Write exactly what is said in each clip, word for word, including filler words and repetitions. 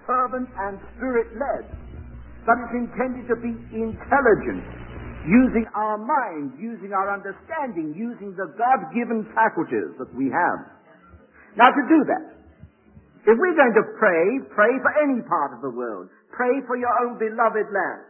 fervent and spirit-led, but it's intended to be intelligent, using our minds, using our understanding, using the God-given faculties that we have. Now, to do that, if we're going to pray, pray for any part of the world. Pray for your own beloved land.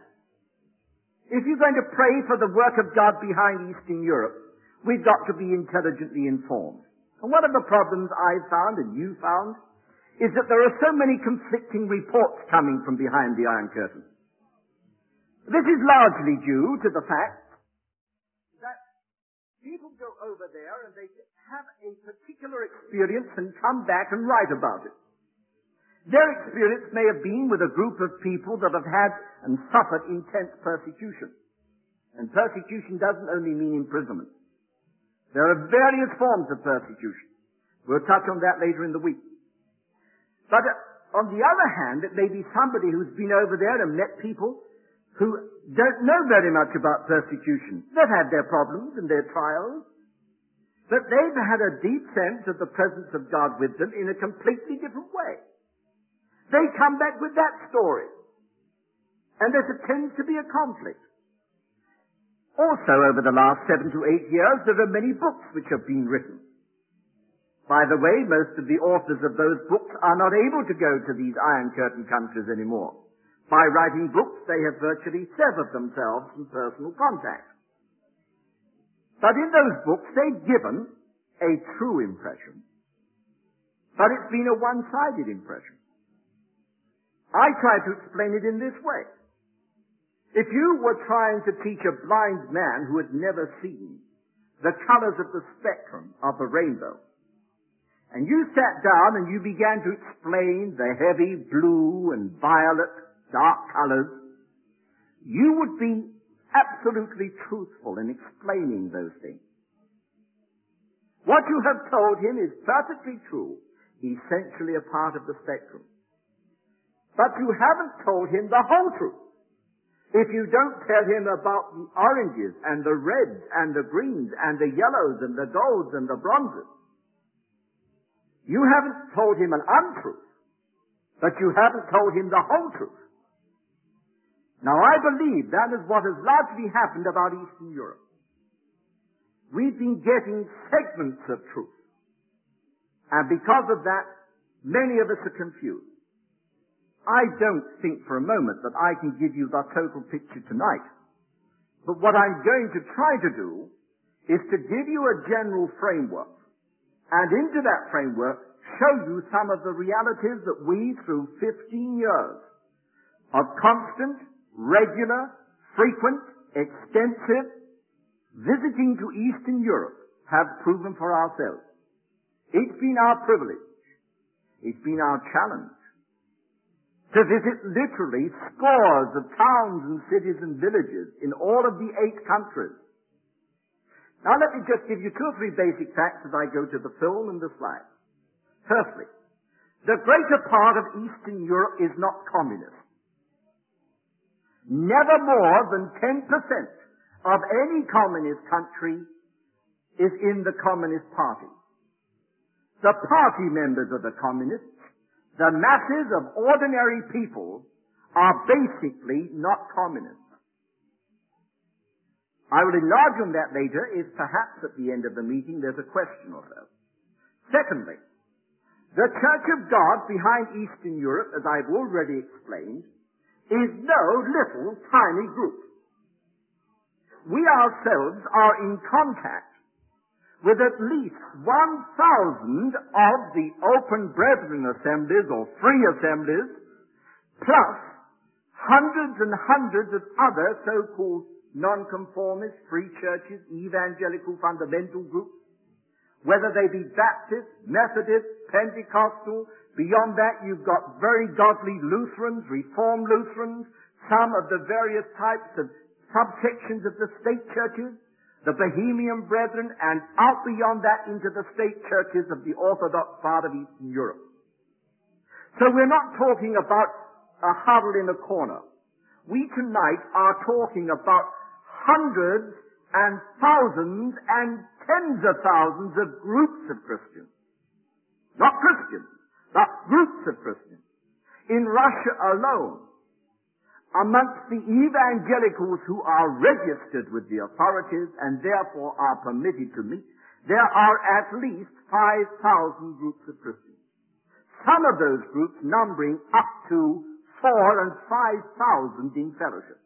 If you're going to pray for the work of God behind Eastern Europe, we've got to be intelligently informed. And one of the problems I've found, and you found, is that there are so many conflicting reports coming from behind the Iron Curtain. This is largely due to the fact that people go over there and they have a particular experience and come back and write about it. Their experience may have been with a group of people that have had and suffered intense persecution. And persecution doesn't only mean imprisonment. There are various forms of persecution. We'll touch on that later in the week. But uh, on the other hand, it may be somebody who's been over there and met people who don't know very much about persecution. They've had their problems and their trials, but they've had a deep sense of the presence of God with them in a completely different way. They come back with that story, and there tends to be a conflict. Also, over the last seven to eight years, there are many books which have been written. By the way, most of the authors of those books are not able to go to these Iron Curtain countries anymore. By writing books, they have virtually severed themselves from personal contact. But in those books, they've given a true impression. But it's been a one-sided impression. I try to explain it in this way. If you were trying to teach a blind man who had never seen the colors of the spectrum of the rainbow, and you sat down and you began to explain the heavy blue and violet dark colors, you would be absolutely truthful in explaining those things. What you have told him is perfectly true, essentially a part of the spectrum. But you haven't told him the whole truth. If you don't tell him about the oranges and the reds and the greens and the yellows and the golds and the bronzes, you haven't told him an untruth, but you haven't told him the whole truth. Now, I believe that is what has largely happened about Eastern Europe. We've been getting segments of truth. And because of that, many of us are confused. I don't think for a moment that I can give you the total picture tonight. But what I'm going to try to do is to give you a general framework. And into that framework, show you some of the realities that we, through fifteen years of constant, regular, frequent, extensive visiting to Eastern Europe have proven for ourselves. It's been our privilege. It's been our challenge to visit literally scores of towns and cities and villages in all of the eight countries. Now let me just give you two or three basic facts as I go to the film and the slides. Firstly, the greater part of Eastern Europe is not communist. Never more than ten percent of any communist country is in the Communist Party. The party members of the communists, the masses of ordinary people, are basically not communists. I will enlarge on that later if perhaps at the end of the meeting there's a question or so. Secondly, the Church of God behind Eastern Europe, as I've already explained, is no little tiny group. We ourselves are in contact with at least one thousand of the Open Brethren assemblies or free assemblies, plus hundreds and hundreds of other so-called nonconformist, free churches, evangelical fundamental groups, whether they be Baptist, Methodist, Pentecostal. Beyond that, you've got very godly Lutherans, Reformed Lutherans, some of the various types of subsections of the state churches, the Bohemian Brethren, and out beyond that into the state churches of the Orthodox part of Eastern Europe. So we're not talking about a huddle in a corner. We tonight are talking about hundreds and thousands and tens of thousands of groups of Christians. Not Christians, but groups of Christians. In in Russia alone, amongst the evangelicals who are registered with the authorities and therefore are permitted to meet, there are at least five thousand groups of Christians. Some of those groups numbering up to four and five thousand in fellowship.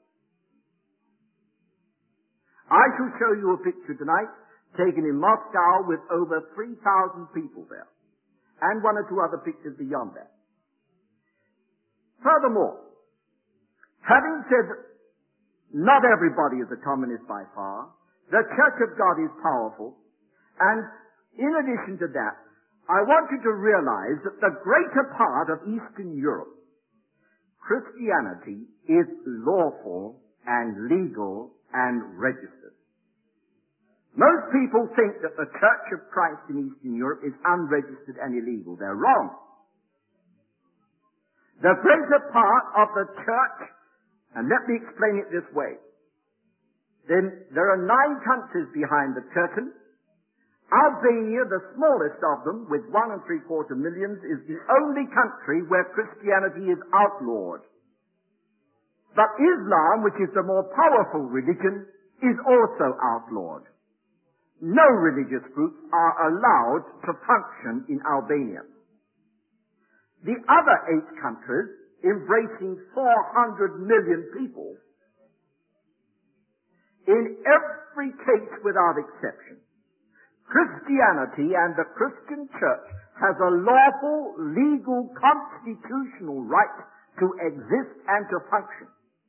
I shall show you a picture tonight taken in Moscow with over three thousand people there, and one or two other pictures beyond that. Furthermore, having said that not everybody is a communist by far, the Church of God is powerful, and in addition to that, I want you to realize that the greater part of Eastern Europe, Christianity is lawful and legal and registered. Most people think that the Church of Christ in Eastern Europe is unregistered and illegal. They're wrong. The greater part of the church, and let me explain it this way, then there are nine countries behind the curtain. Albania, the smallest of them, with one and three quarter millions, is the only country where Christianity is outlawed. But Islam, which is the more powerful religion, is also outlawed. No religious groups are allowed to function in Albania. The other eight countries, embracing four hundred million people, in every case without exception, Christianity and the Christian church has a lawful, legal, constitutional right to exist and to function.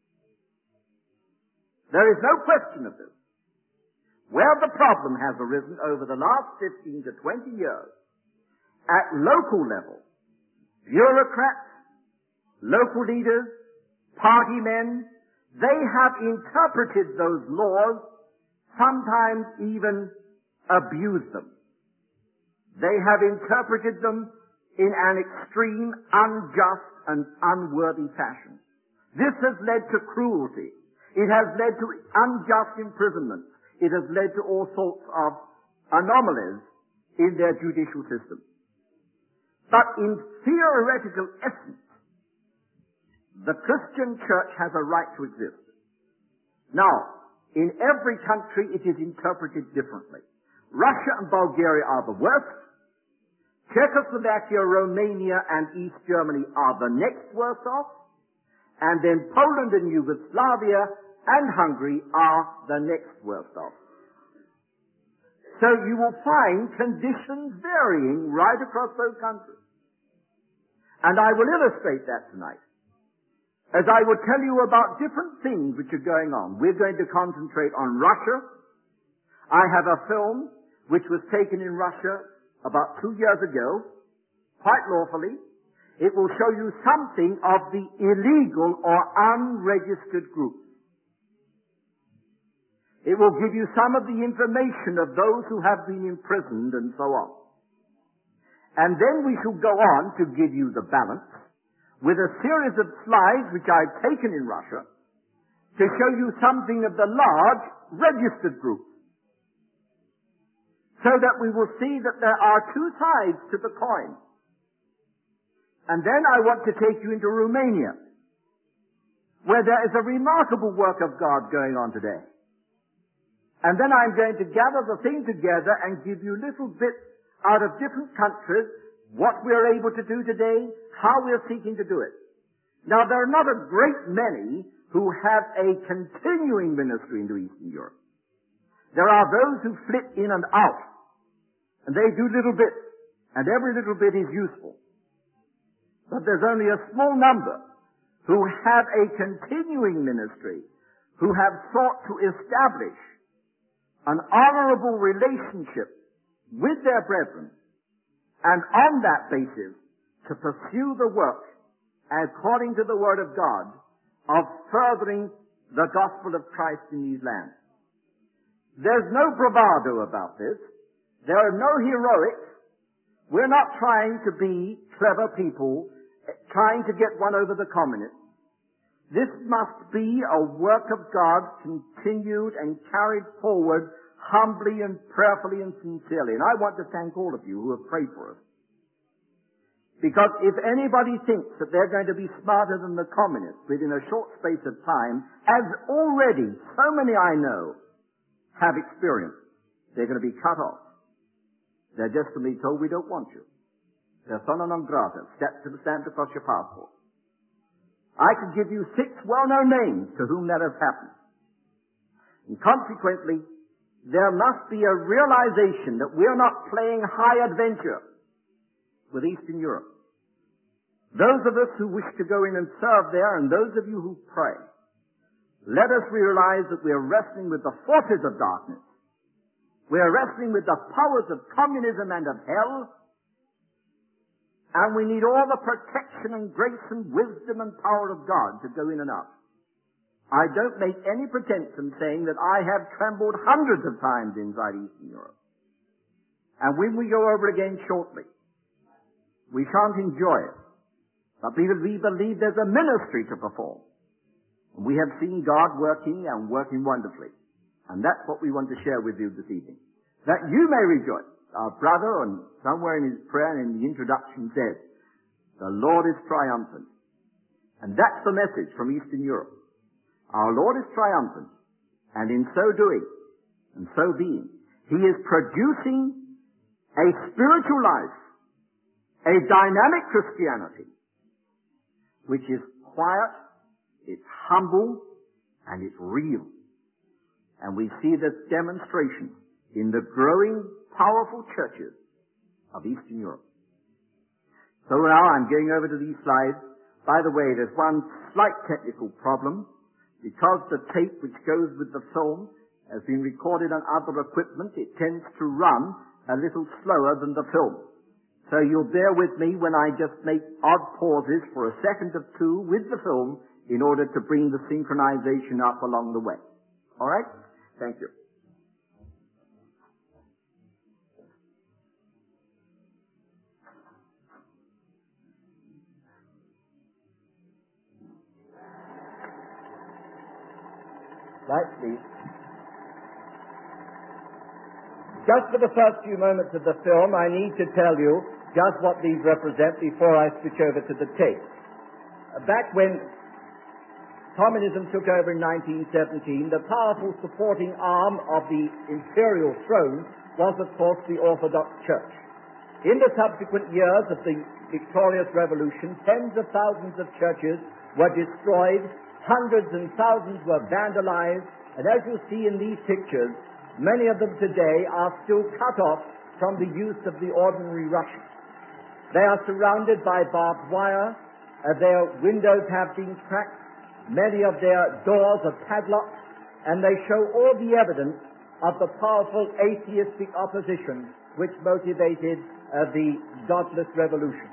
There is no question of this. Where the problem has arisen over the last fifteen to twenty years, at local level, bureaucrats, local leaders, party men, they have interpreted those laws, sometimes even abused them. They have interpreted them in an extreme, unjust, and unworthy fashion. This has led to cruelty. It has led to unjust imprisonment. It has led to all sorts of anomalies in their judicial system. But in theoretical essence, the Christian church has a right to exist. Now, in every country it is interpreted differently. Russia and Bulgaria are the worst. Czechoslovakia, Romania, and East Germany are the next worst off. And then Poland and Yugoslavia and Hungary are the next worst off. So you will find conditions varying right across those countries. And I will illustrate that tonight, as I will tell you about different things which are going on. We're going to concentrate on Russia. I have a film which was taken in Russia about two years ago, quite lawfully. It will show you something of the illegal or unregistered groups. It will give you some of the information of those who have been imprisoned and so on. And then we shall go on to give you the balance with a series of slides which I've taken in Russia to show you something of the large registered groups, so that we will see that there are two sides to the coin. And then I want to take you into Romania, where there is a remarkable work of God going on today. And then I'm going to gather the thing together and give you little bits out of different countries, what we're able to do today, how we're seeking to do it. Now, there are not a great many who have a continuing ministry into Eastern Europe. There are those who flit in and out, and they do little bits, and every little bit is useful. But there's only a small number who have a continuing ministry, who have sought to establish an honorable relationship with their brethren, and on that basis to pursue the work, according to the Word of God, of furthering the gospel of Christ in these lands. There's no bravado about this. There are no heroics. We're not trying to be clever people, trying to get one over the communists. This must be a work of God continued and carried forward humbly and prayerfully and sincerely. And I want to thank all of you who have prayed for us. Because if anybody thinks that they're going to be smarter than the communists within a short space of time, as already so many I know have experienced, they're going to be cut off. They're just going to be told, we don't want you. Persona non grata, step to the stamp across your passport. I could give you six well-known names to whom that has happened. And consequently, there must be a realization that we're not playing high adventure with Eastern Europe. Those of us who wish to go in and serve there, and those of you who pray, let us realize that we are wrestling with the forces of darkness. We are wrestling with the powers of communism and of hell, and we need all the protection and grace and wisdom and power of God to go in and out. I don't make any pretense in saying that I have trembled hundreds of times inside Eastern Europe. And when we go over again shortly, we shan't enjoy it. But we believe there's a ministry to perform. And we have seen God working and working wonderfully. And that's what we want to share with you this evening. That you may rejoice. Our brother, and somewhere in his prayer and in the introduction says, the Lord is triumphant. And that's the message from Eastern Europe. Our Lord is triumphant. And in so doing, and so being, He is producing a spiritual life, a dynamic Christianity, which is quiet, it's humble, and it's real. And we see this demonstration in the growing, powerful churches of Eastern Europe. So now I'm going over to these slides. By the way, there's one slight technical problem. Because the tape which goes with the film has been recorded on other equipment, it tends to run a little slower than the film. So you'll bear with me when I just make odd pauses for a second or two with the film in order to bring the synchronization up along the way. All right? Thank you. Right, please. Just for the first few moments of the film, I need to tell you just what these represent before I switch over to the tape. Back when communism took over in nineteen seventeen, the powerful supporting arm of the imperial throne was, of course, the Orthodox Church. In the subsequent years of the victorious revolution, tens of thousands of churches were destroyed, hundreds and thousands were vandalized, and as you see in these pictures, many of them today are still cut off from the use of the ordinary Russian. They are surrounded by barbed wire, uh, their windows have been cracked, many of their doors are padlocked, and they show all the evidence of the powerful atheistic opposition which motivated uh, the godless revolution.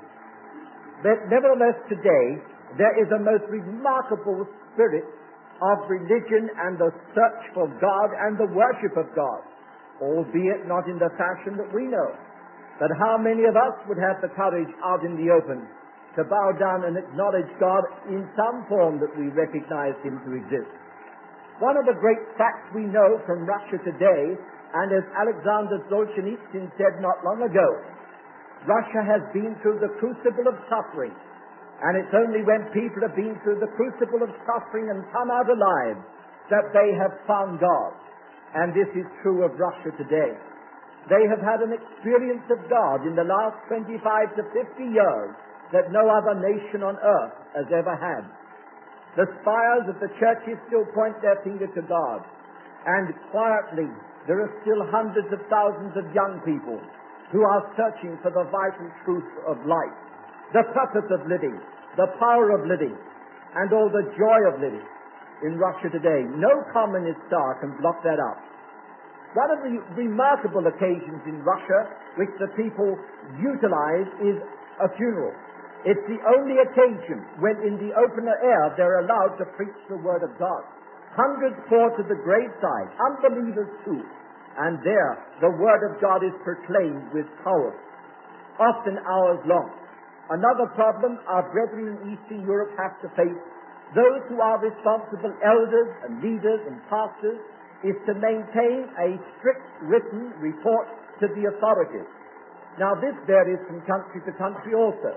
But nevertheless today, there is a most remarkable spirit of religion and the search for God and the worship of God, albeit not in the fashion that we know. But how many of us would have the courage out in the open to bow down and acknowledge God in some form that we recognize Him to exist? One of the great facts we know from Russia today, and as Alexander Solzhenitsyn said not long ago, Russia has been through the crucible of suffering. And it's only when people have been through the crucible of suffering and come out alive that they have found God. And this is true of Russia today. They have had an experience of God in the last twenty-five to fifty years that no other nation on earth has ever had. The spires of the churches still point their finger to God. And quietly, there are still hundreds of thousands of young people who are searching for the vital truth of life, the purpose of living, the power of living, and all the joy of living in Russia today. No communist star can block that up. One of the remarkable occasions in Russia which the people utilize is a funeral. It's the only occasion when in the open air they're allowed to preach the Word of God. Hundreds pour to the graveside, unbelievers too, and there the Word of God is proclaimed with power, often hours long. Another problem our brethren in Eastern Europe have to face, those who are responsible elders and leaders and pastors, is to maintain a strict written report to the authorities. Now this varies from country to country also.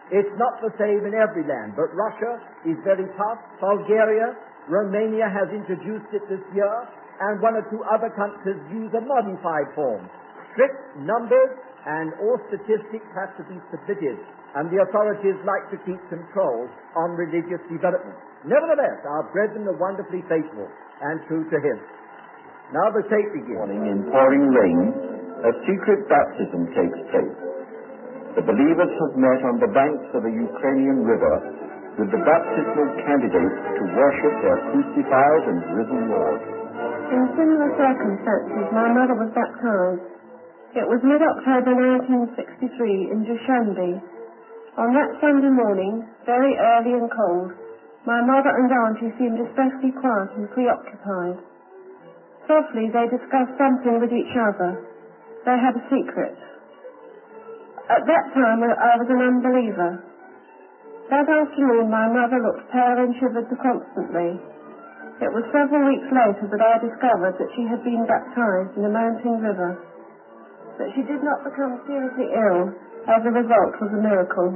It's not the same in every land, but Russia is very tough. Bulgaria, Romania has introduced it this year, and one or two other countries use a modified form. Strict numbers and all statistics have to be submitted, and the authorities like to keep control on religious development. Nevertheless, our brethren are wonderfully faithful and true to Him. Now the tape begins. Morning, in pouring rain, a secret baptism takes place. The believers have met on the banks of a Ukrainian river with the baptismal candidates to worship their crucified and risen Lord. In similar circumstances, my mother was baptized. It was mid-October nineteen sixty-three in Dushanbe. On that Sunday morning, very early and cold, my mother and auntie seemed especially quiet and preoccupied. Softly they discussed something with each other. They had a secret. At that time I was an unbeliever. That afternoon my mother looked pale and shivered constantly. It was several weeks later that I discovered that she had been baptized in a mountain river. That she did not become seriously ill as a result was a miracle.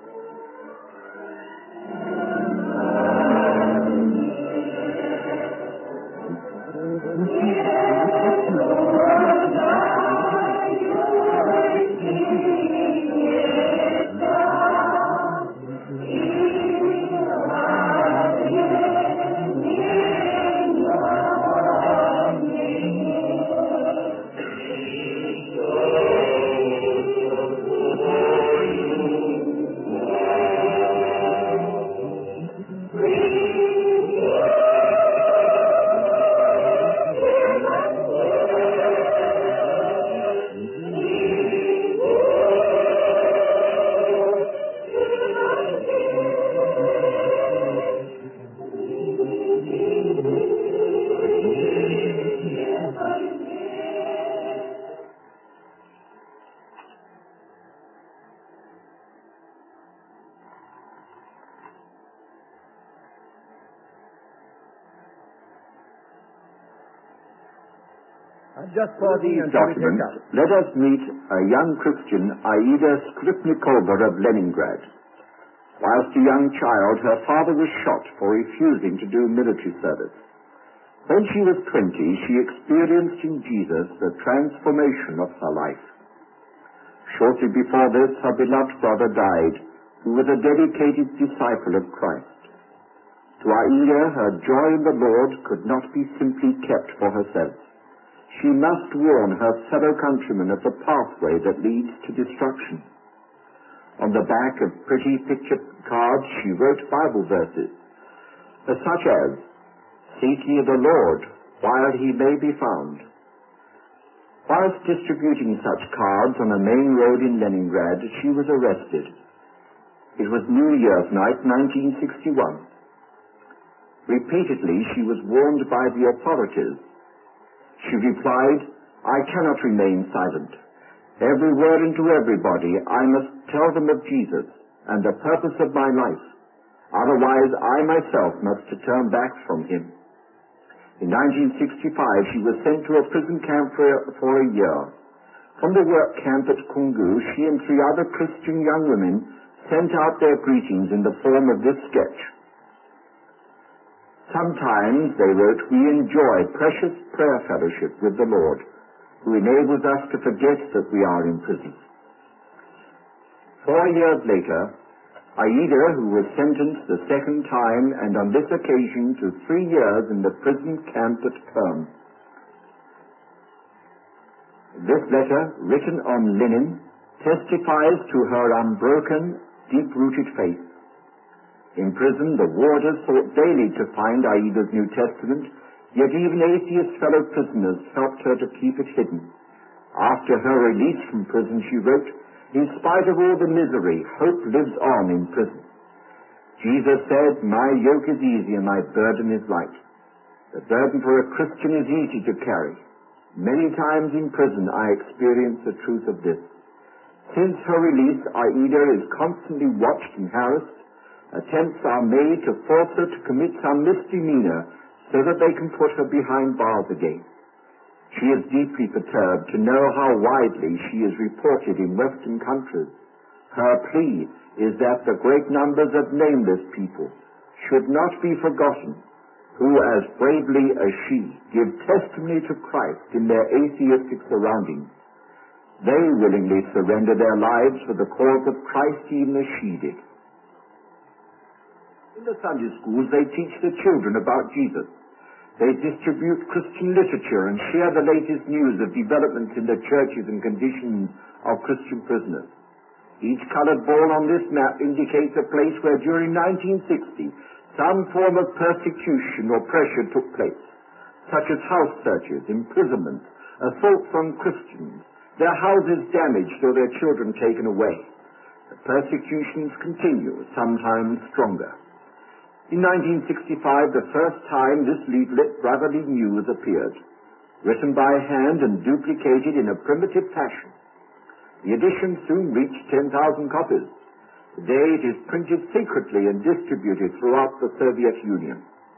Just for the document, let us meet a young Christian, Aida Skripnikova of Leningrad. Whilst a young child, her father was shot for refusing to do military service. When she was twenty, she experienced in Jesus the transformation of her life. Shortly before this, her beloved brother died, who was a dedicated disciple of Christ. To Aida, her joy in the Lord could not be simply kept for herself. She must warn her fellow countrymen of the pathway that leads to destruction. On the back of pretty picture cards, she wrote Bible verses, such as, "Seek ye the Lord while he may be found." Whilst distributing such cards on a main road in Leningrad, she was arrested. It was New Year's night, nineteen sixty-one. Repeatedly, she was warned by the authorities. She replied, "I cannot remain silent. Everywhere and to everybody I must tell them of Jesus and the purpose of my life. Otherwise I myself must turn back from him." In nineteen sixty-five she was sent to a prison camp for, for a year. From the work camp at Kungu, she and three other Christian young women sent out their greetings in the form of this sketch. Sometimes, they wrote, we enjoy precious prayer fellowship with the Lord, who enables us to forget that we are in prison. Four years later, Aida, who was sentenced the second time, and on this occasion to three years in the prison camp at Perm. This letter, written on linen, testifies to her unbroken, deep-rooted faith. In prison, the warders sought daily to find Aida's New Testament, yet even atheist fellow prisoners helped her to keep it hidden. After her release from prison, she wrote, "In spite of all the misery, hope lives on in prison. Jesus said, 'My yoke is easy and my burden is light.' The burden for a Christian is easy to carry. Many times in prison I experienced the truth of this. Since her release, Aida is constantly watched and harassed. Attempts are made to force her to commit some misdemeanor so that they can put her behind bars again. She is deeply perturbed to know how widely she is reported in Western countries. Her plea is that the great numbers of nameless people should not be forgotten, who as bravely as she give testimony to Christ in their atheistic surroundings. They willingly surrender their lives for the cause of Christ even as she did. In the Sunday schools, they teach the children about Jesus. They distribute Christian literature and share the latest news of developments in the churches and conditions of Christian prisoners. Each colored ball on this map indicates a place where during nineteen sixty some form of persecution or pressure took place, such as house searches, imprisonment, assaults on Christians, their houses damaged or their children taken away. The persecutions continue, sometimes stronger. In nineteen sixty-five, the first time this leaflet, Brotherly News, appeared, written by hand and duplicated in a primitive fashion. The edition soon reached ten thousand copies. Today it is printed secretly and distributed throughout the Soviet Union.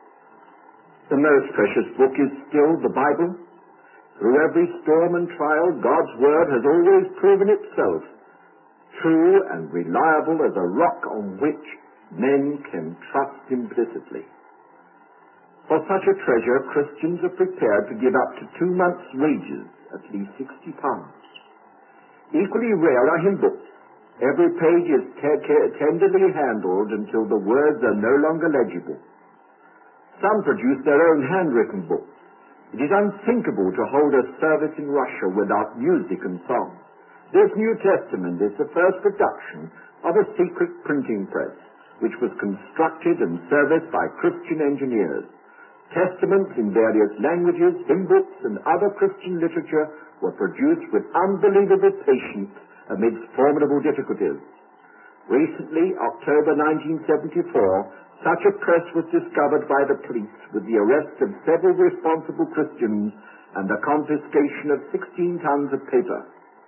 The most precious book is still the Bible. Through every storm and trial, God's Word has always proven itself true and reliable as a rock on which men can trust implicitly. For such a treasure, Christians are prepared to give up to two months' wages, at least sixty pounds. Equally rare are hymn books. Every page is te- te- tenderly handled until the words are no longer legible. Some produce their own handwritten books. It is unthinkable to hold a service in Russia without music and song. This New Testament is the first production of a secret printing press, which was constructed and serviced by Christian engineers. Testaments in various languages, hymn books, and other Christian literature were produced with unbelievable patience amidst formidable difficulties. Recently, October nineteen seventy-four, such a press was discovered by the police with the arrest of several responsible Christians and the confiscation of sixteen tons of paper.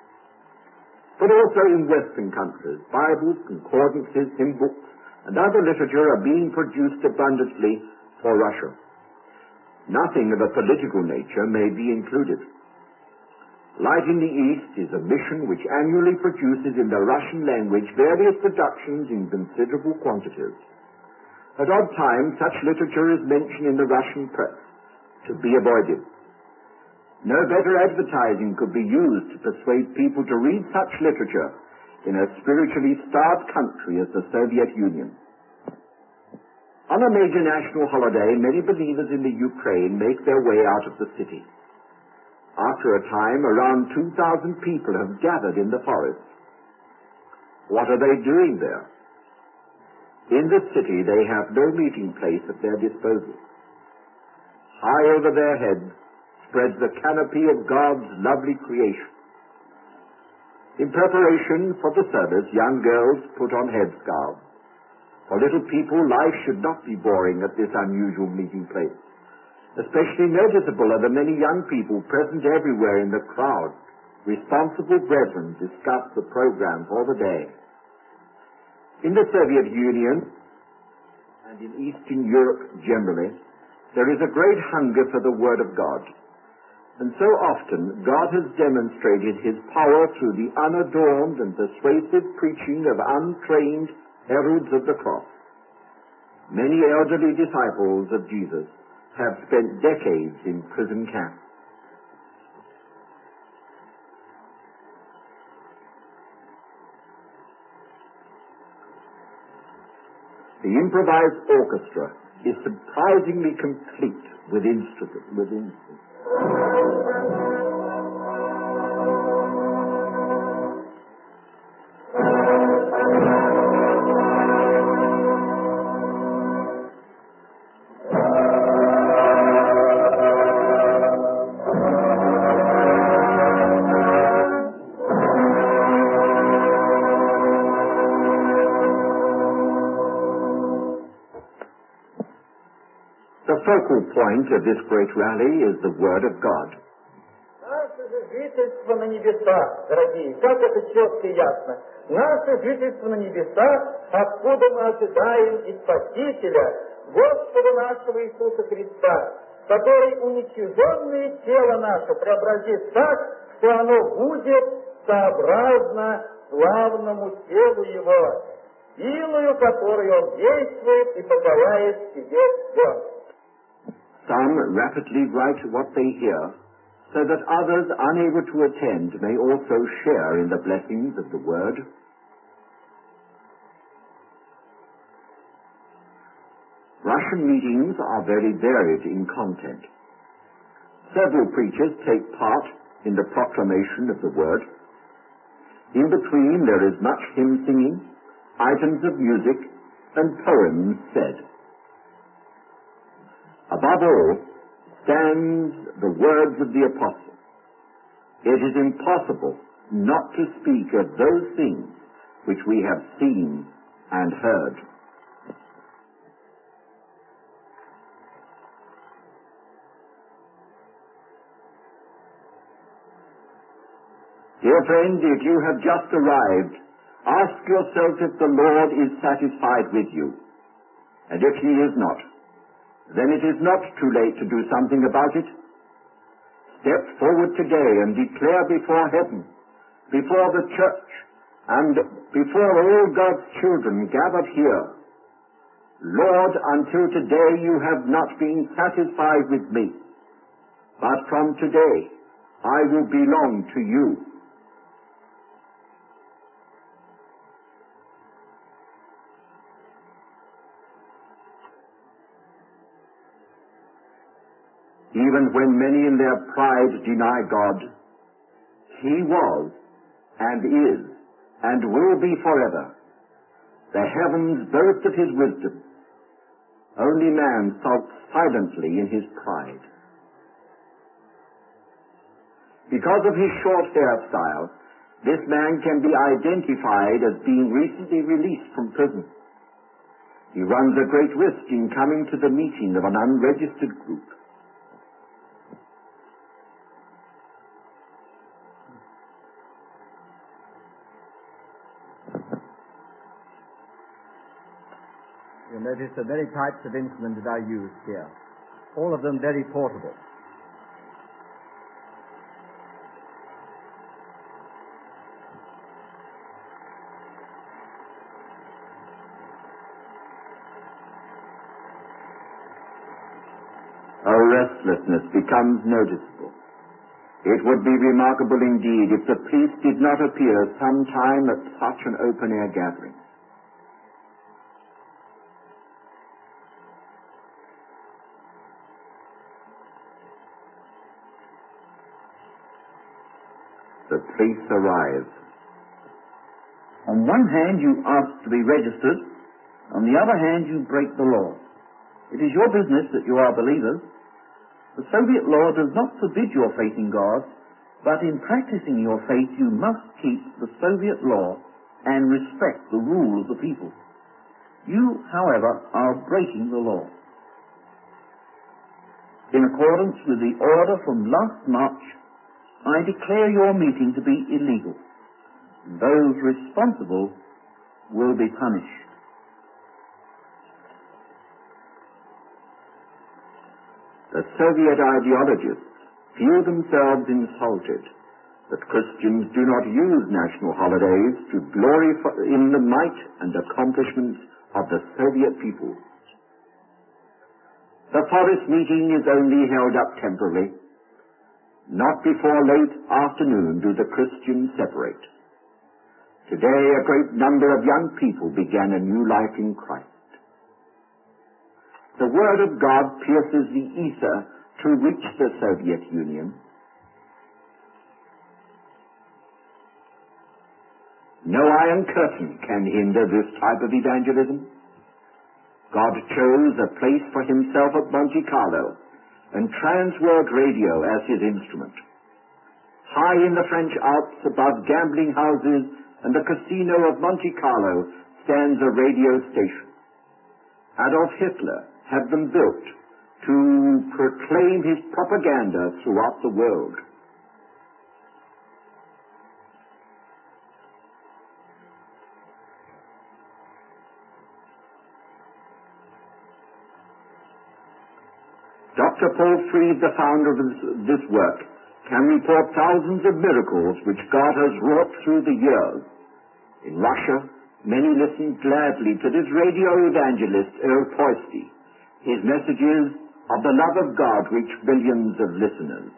But also in Western countries, Bibles, concordances, hymn books, and other literature are being produced abundantly for Russia. Nothing of a political nature may be included. Light in the East is a mission which annually produces in the Russian language various productions in considerable quantities. At odd times, such literature is mentioned in the Russian press, to be avoided. No better advertising could be used to persuade people to read such literature in a spiritually starved country as the Soviet Union. On a major national holiday, many believers in the Ukraine make their way out of the city. After a time, around two thousand people have gathered in the forest. What are they doing there? In the city, they have no meeting place at their disposal. High over their heads spreads the canopy of God's lovely creation. In preparation for the service, young girls put on headscarves. For little people, life should not be boring at this unusual meeting place. Especially noticeable are the many young people present everywhere in the crowd. Responsible brethren discuss the program for the day. In the Soviet Union and in Eastern Europe generally, there is a great hunger for the Word of God. And so often God has demonstrated His power through the unadorned and persuasive preaching of untrained heralds of the cross. Many elderly disciples of Jesus have spent decades in prison camps. The improvised orchestra is surprisingly complete with instruments. With instruments. The focal point of this great rally is the Word of God. Наше же жительство на небесах, дорогие, как это четко и ясно. Наше жительство на небесах, откуда мы ожидаем и Спасителя, Господа нашего Иисуса Христа, который уничиженное тело наше преобразит так, что оно будет сообразно славному телу Его. силою которой он действует и позволяет себе делать. Some rapidly write what they hear, so that others unable to attend may also share in the blessings of the Word. Russian meetings are very varied in content. Several preachers take part in the proclamation of the Word. In between there is much hymn singing, items of music, and poems said. Above all stands the words of the Apostle. It is impossible not to speak of those things which we have seen and heard. Dear friend, if you have just arrived, ask yourself if the Lord is satisfied with you. And if he is not, then it is not too late to do something about it. Step forward today and declare before heaven, before the church, and before all God's children gathered here, Lord, until today you have not been satisfied with me, but from today I will belong to you. Even when many in their pride deny God, he was, and is, and will be forever, the heavens boast of his wisdom. Only man sulks silently in his pride. Because of his short hairstyle, this man can be identified as being recently released from prison. He runs a great risk in coming to the meeting of an unregistered group. You'll notice the many types of instruments that are used here, all of them very portable. A restlessness becomes noticeable. It would be remarkable indeed if the priest did not appear some time at such an open-air gathering. The priest arrives. On one hand, you ask to be registered. On the other hand, you break the law. It is your business that you are believers. The Soviet law does not forbid your faith in God, but in practicing your faith, you must keep the Soviet law and respect the rule of the people. You, however, are breaking the law. In accordance with the order from last March, I declare your meeting to be illegal. Those responsible will be punished. The Soviet ideologists feel themselves insulted that Christians do not use national holidays to glory in the might and accomplishments of the Soviet people. The forest meeting is only held up temporarily. Not before late afternoon do the Christians separate. Today a great number of young people began a new life in Christ. The Word of God pierces the ether to reach the Soviet Union. No iron curtain can hinder this type of evangelism. God chose a place for himself at Monte Carlo and Transworld Radio as his instrument. High in the French Alps above gambling houses and the casino of Monte Carlo stands a radio station. Adolf Hitler had them built to proclaim his propaganda throughout the world. Doctor Paul Fried, the founder of this work, can report thousands of miracles which God has wrought through the years in Russia, Many listened gladly to this radio evangelist, Earl Poisty. His messages of the love of God reached millions of listeners.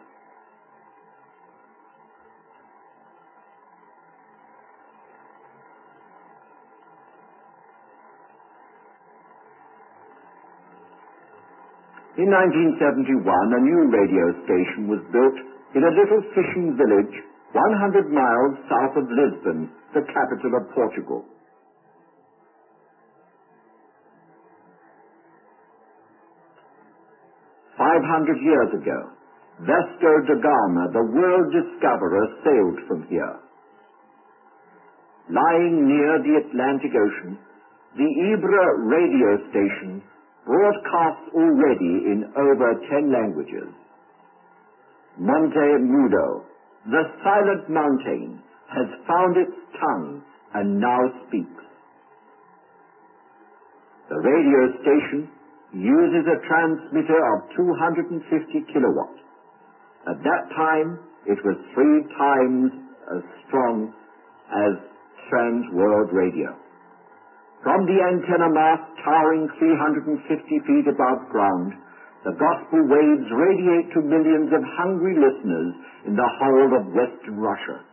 In nineteen seventy-one, a new radio station was built in a little fishing village one hundred miles south of Lisbon, the capital of Portugal. Five hundred years ago, Vasco da Gama, the world discoverer, sailed from here. Lying near the Atlantic Ocean, the Ibra radio station broadcasts already in over ten languages. Monte Mudo, the silent mountain, has found its tongue and now speaks. The radio station uses a transmitter of two hundred fifty kilowatts. At that time, it was three times as strong as Trans World Radio. From the antenna mast towering three hundred fifty feet above ground, the gospel waves radiate to millions of hungry listeners in the whole of Western Russia.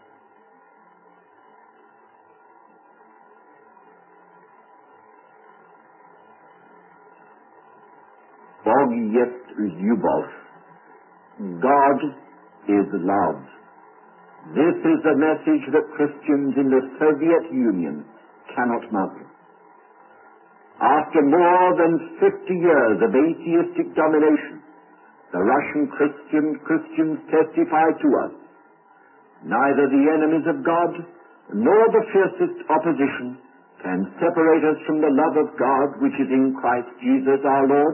Bog jest Lyubov. God is love. This is the message that Christians in the Soviet Union cannot muzzle. After more than fifty years of atheistic domination, the Russian Christian, Christians testify to us, neither the enemies of God nor the fiercest opposition can separate us from the love of God which is in Christ Jesus our Lord.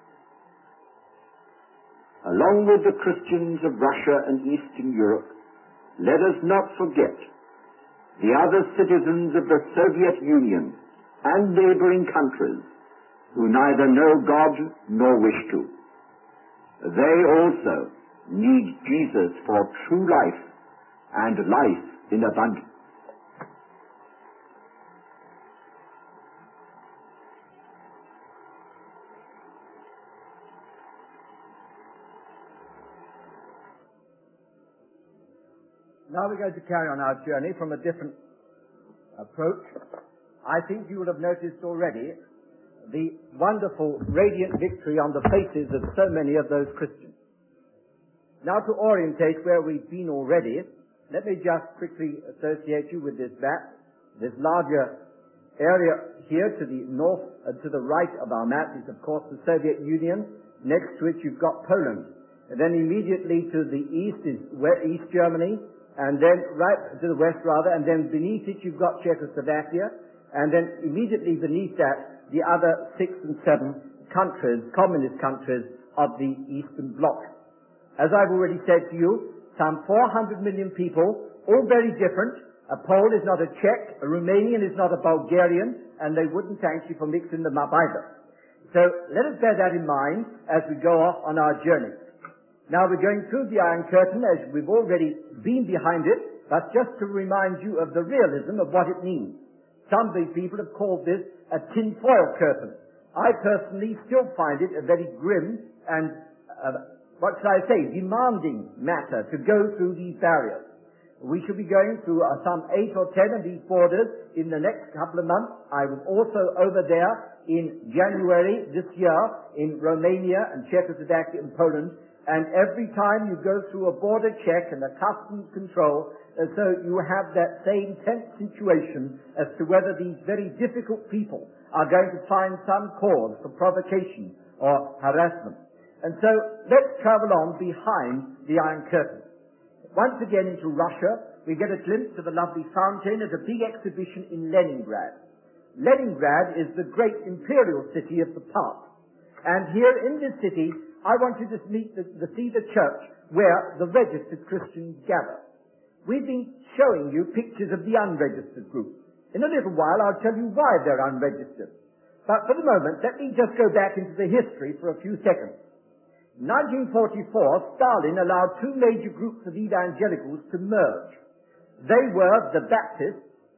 Along with the Christians of Russia and Eastern Europe, let us not forget the other citizens of the Soviet Union and neighboring countries who neither know God nor wish to. They also need Jesus for true life and life in abundance. Now we're going to carry on our journey from a different approach. I think you will have noticed already the wonderful radiant victory on the faces of so many of those Christians. Now to orientate where we've been already, let me just quickly associate you with this map. This larger area here to the north and to the right of our map is of course the Soviet Union. Next to it you've got Poland. And then immediately to the east is East Germany, and then right to the west rather, and then beneath it you've got Czechoslovakia, and then immediately beneath that, the other six and seven countries, communist countries of the Eastern Bloc. As I've already said to you, some four hundred million people, all very different. A Pole is not a Czech, a Romanian is not a Bulgarian, and they wouldn't thank you for mixing them up either. So let us bear that in mind as we go off on our journey. Now we're going through the Iron Curtain as we've already been behind it, but just to remind you of the realism of what it means. Some of the people have called this a tinfoil curtain. I personally still find it a very grim and, uh, what should I say, demanding matter to go through these barriers. We shall be going through uh, some eight or ten of these borders in the next couple of months. I was also over there in January this year in Romania and Czechoslovakia and Poland. And every time you go through a border check and a customs control, uh, so you have that same tense situation as to whether these very difficult people are going to find some cause for provocation or harassment. And so let's travel on behind the Iron Curtain. Once again into Russia, we get a glimpse of a lovely fountain at a big exhibition in Leningrad. Leningrad is the great imperial city of the past. And here in this city, I want you to meet the, the, see the church where the registered Christians gather. We've been showing you pictures of the unregistered group. In a little while I'll tell you why they're unregistered. But for the moment, let me just go back into the history for a few seconds. In nineteen forty-four, Stalin allowed two major groups of evangelicals to merge. They were the Baptists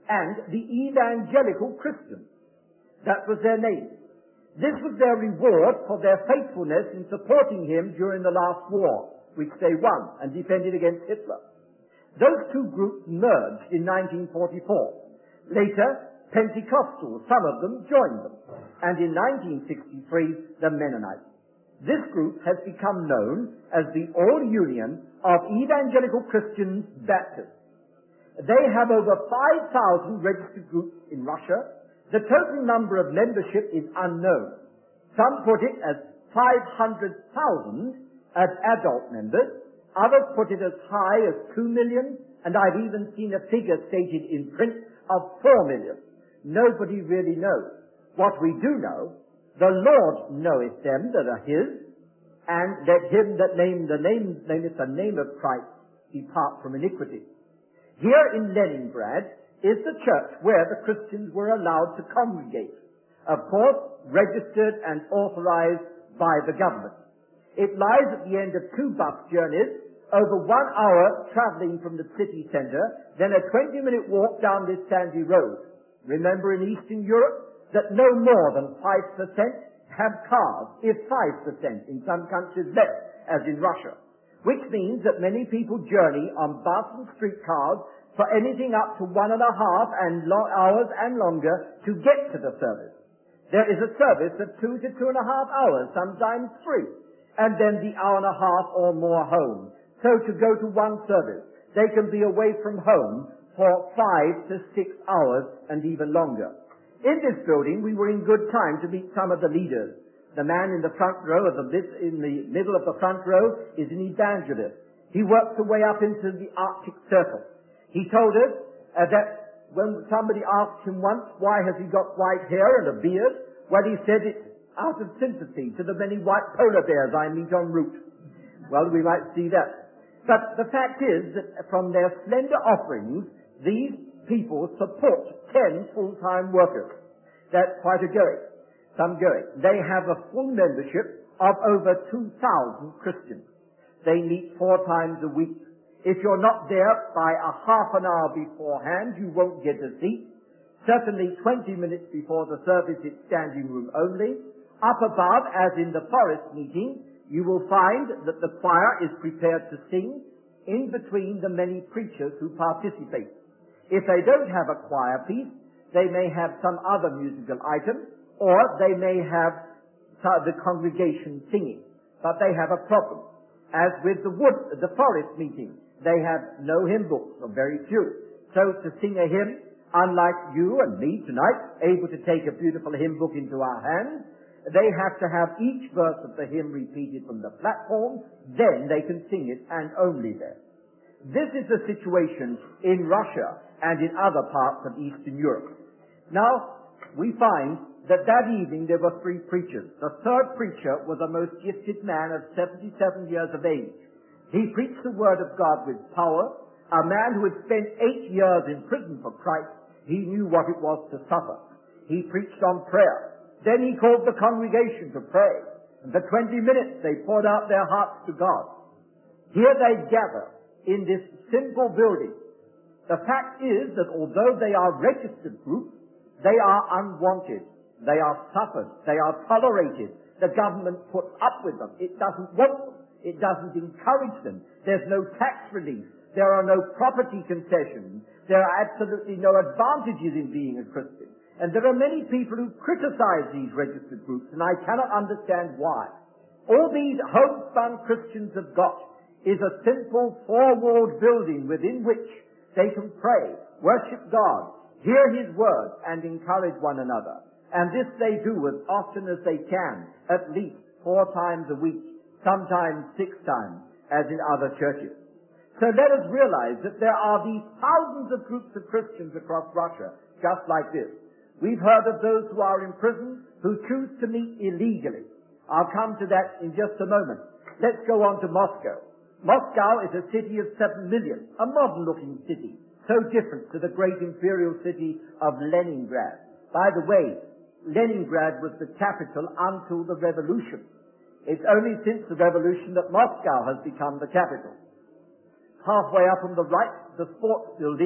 and the Evangelical Christians. That was their name. This was their reward for their faithfulness in supporting him during the last war, which they won and defended against Hitler. Those two groups merged in nineteen forty-four. Later, Pentecostals, some of them, joined them. And in nineteen sixty-three, the Mennonites. This group has become known as the All Union of Evangelical Christians Baptists. They have over five thousand registered groups in Russia. The total number of membership is unknown. Some put it as five hundred thousand as adult members. Others put it as high as two million, and I've even seen a figure stated in print of four million. Nobody really knows. What we do know, the Lord knoweth them that are his, and let him that name the name, nameth the name of Christ depart from iniquity. Here in Leningrad is the church where the Christians were allowed to congregate. Of course, registered and authorized by the government. It lies at the end of two bus journeys, over one hour traveling from the city center, then a twenty-minute walk down this sandy road. Remember in Eastern Europe that no more than five percent have cars, if five percent, in some countries less, as in Russia. Which means that many people journey on bus and streetcars for anything up to one and a half and lo- hours and longer to get to the service. There is a service of two to two and a half hours, sometimes three, and then the hour and a half or more home. So to go to one service, they can be away from home for five to six hours and even longer. In this building, we were in good time to meet some of the leaders. The man in the front row, of the, in the middle of the front row, is an evangelist. He works his way up into the Arctic Circle. He told us uh, that when somebody asked him once, why has he got white hair and a beard? Well, he said it's out of sympathy to the many white polar bears I meet en route. Well, we might see that. But the fact is that from their slender offerings, these people support ten full-time workers. That's quite a going. Some going. They have a full membership of over two thousand Christians. They meet four times a week. If you're not there by a half an hour beforehand, you won't get a seat. Certainly twenty minutes before the service, it's standing room only. Up above, as in the forest meeting, you will find that the choir is prepared to sing in between the many preachers who participate. If they don't have a choir piece, they may have some other musical item, or they may have the congregation singing. But they have a problem. As with the wood, the forest meeting, they have no hymn books, or very few. So to sing a hymn, unlike you and me tonight, able to take a beautiful hymn book into our hands, they have to have each verse of the hymn repeated from the platform, then they can sing it, and only then. This is the situation in Russia and in other parts of Eastern Europe. Now, we find that that evening there were three preachers. The third preacher was a most gifted man of seventy-seven years of age. He preached the word of God with power. A man who had spent eight years in prison for Christ, he knew what it was to suffer. He preached on prayer. Then he called the congregation to pray. And for twenty minutes they poured out their hearts to God. Here they gather in this simple building. The fact is that although they are registered groups, they are unwanted. They are suffered. They are tolerated. The government puts up with them. It doesn't want them. It doesn't encourage them. There's no tax relief. There are no property concessions. There are absolutely no advantages in being a Christian. And there are many people who criticize these registered groups, and I cannot understand why. All these homespun Christians have got is a simple four-walled building within which they can pray, worship God, hear His word, and encourage one another. And this they do as often as they can, at least four times a week, sometimes six times, as in other churches. So let us realize that there are these thousands of groups of Christians across Russia, just like this. We've heard of those who are in prison who choose to meet illegally. I'll come to that in just a moment. Let's go on to Moscow. Moscow is a city of seven million, a modern-looking city, so different to the great imperial city of Leningrad. By the way, Leningrad was the capital until the revolution. It's only since the revolution that Moscow has become the capital. Halfway up on the right, the sports building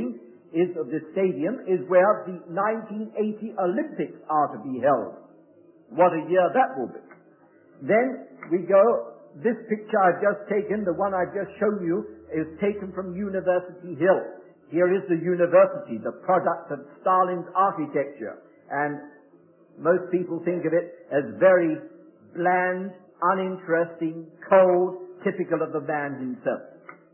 is of this stadium is where the nineteen eighty Olympics are to be held. What a year that will be. Then we go, this picture I've just taken, the one I've just shown you, is taken from University Hill. Here is the university, the product of Stalin's architecture. And most people think of it as very bland, uninteresting, cold, typical of the man himself.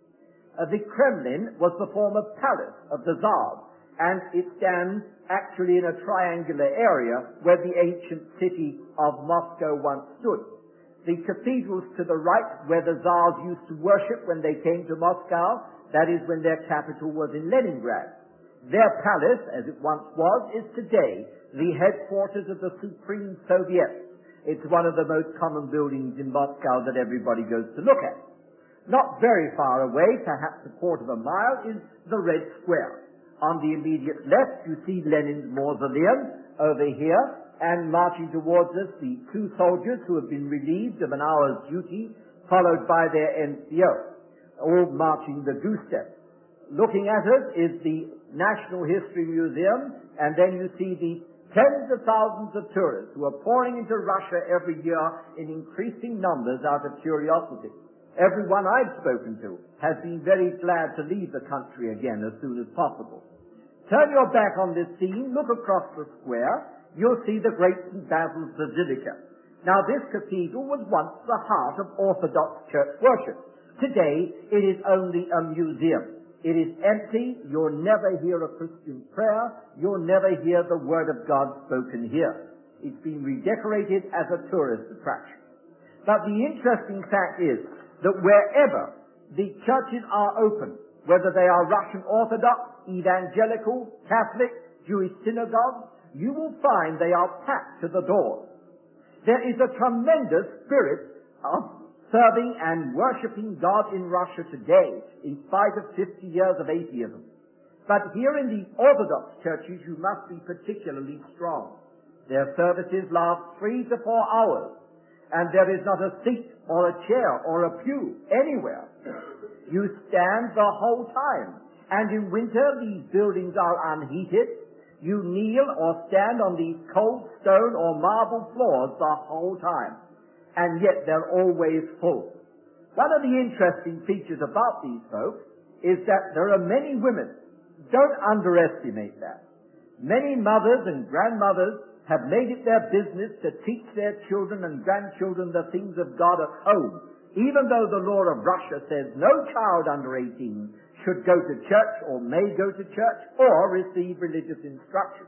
Uh, the Kremlin was the former palace of the Tsars, and it stands actually in a triangular area where the ancient city of Moscow once stood. The cathedrals to the right, where the Tsars used to worship when they came to Moscow, that is when their capital was in Leningrad. Their palace, as it once was, is today the headquarters of the Supreme Soviet. It's one of the most common buildings in Moscow that everybody goes to look at. Not very far away, perhaps a quarter of a mile, is the Red Square. On the immediate left, you see Lenin's mausoleum over here, and marching towards us, the two soldiers who have been relieved of an hour's duty, followed by their N C O, all marching the goose step. Looking at us is the National History Museum, and then you see the tens of thousands of tourists who are pouring into Russia every year in increasing numbers out of curiosity. Everyone I've spoken to has been very glad to leave the country again as soon as possible. Turn your back on this scene, look across the square, you'll see the great Saint Basil's Basilica. Now this cathedral was once the heart of Orthodox church worship. Today it is only a museum. It is empty, you'll never hear a Christian prayer, you'll never hear the Word of God spoken here. It's been redecorated as a tourist attraction. But the interesting fact is that wherever the churches are open, whether they are Russian Orthodox, Evangelical, Catholic, Jewish synagogues, you will find they are packed to the doors. There is a tremendous spirit of serving and worshipping God in Russia today, in spite of fifty years of atheism. But here in the Orthodox churches, you must be particularly strong. Their services last three to four hours, and there is not a seat or a chair or a pew anywhere. You stand the whole time, and in winter these buildings are unheated. You kneel or stand on these cold stone or marble floors the whole time, and yet they're always full. One of the interesting features about these folks is that there are many women. Don't underestimate that. Many mothers and grandmothers have made it their business to teach their children and grandchildren the things of God at home, even though the law of Russia says no child under eighteen should go to church or may go to church or receive religious instruction.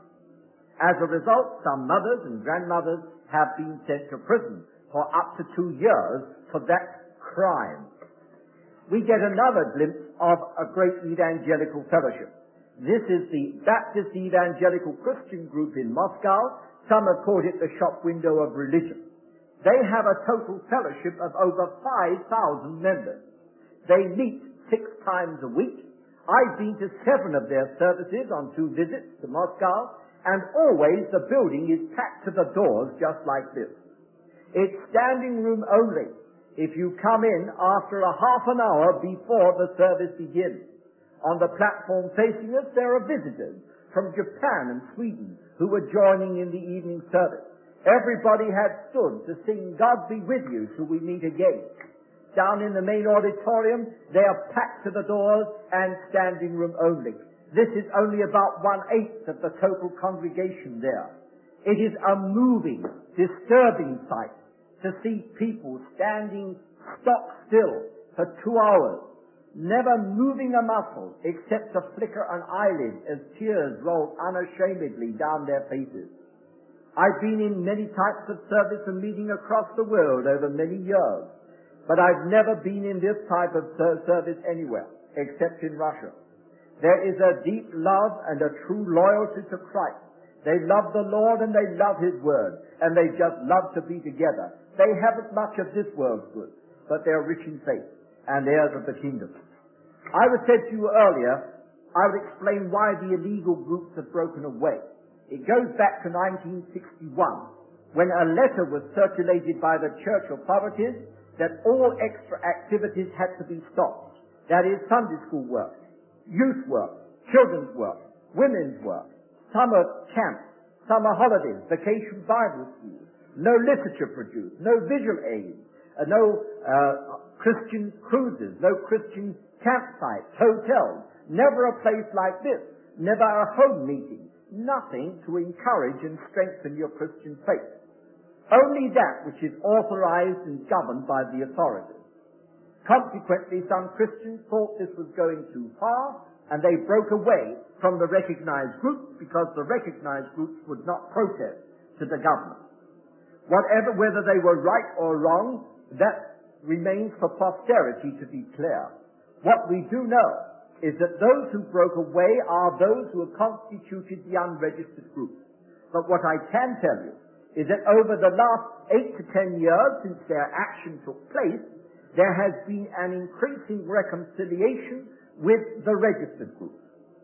As a result, some mothers and grandmothers have been sent to prison for up to two years for that crime. We get another glimpse of a great evangelical fellowship. This is the Baptist Evangelical Christian group in Moscow. Some have called it the shop window of religion. They have a total fellowship of over five thousand members. They meet six times a week. I've been to seven of their services on two visits to Moscow, and always the building is packed to the doors just like this. It's standing room only if you come in after a half an hour before the service begins. On the platform facing us, there are visitors from Japan and Sweden who were joining in the evening service. Everybody had stood to sing God Be With You till we meet again. Down in the main auditorium, they are packed to the doors and standing room only. This is only about one-eighth of the total congregation there. It is a moving, disturbing sight to see people standing stock still for two hours, never moving a muscle except to flicker an eyelid as tears roll unashamedly down their faces. I've been in many types of service and meeting across the world over many years, but I've never been in this type of service anywhere, except in Russia. There is a deep love and a true loyalty to Christ. They love the Lord and they love His Word, and they just love to be together. They haven't much of this world's goods, but they're rich in faith and heirs of the kingdom. I was said to you earlier, I would explain why the illegal groups have broken away. It goes back to nineteen sixty-one, when a letter was circulated by the church authorities that all extra activities had to be stopped. That is, Sunday school work, youth work, children's work, women's work, summer camps, summer holidays, vacation Bible schools, no literature produced, no visual aids, uh, no uh, Christian cruises, no Christian campsites, hotels, never a place like this, never a home meeting, nothing to encourage and strengthen your Christian faith. Only that which is authorized and governed by the authorities. Consequently, some Christians thought this was going too far, and they broke away from the recognized groups because the recognized groups would not protest to the government. Whatever, whether they were right or wrong, that remains for posterity to declare. What we do know is that those who broke away are those who have constituted the unregistered groups. But what I can tell you is that over the last eight to ten years since their action took place, there has been an increasing reconciliation with the registered groups.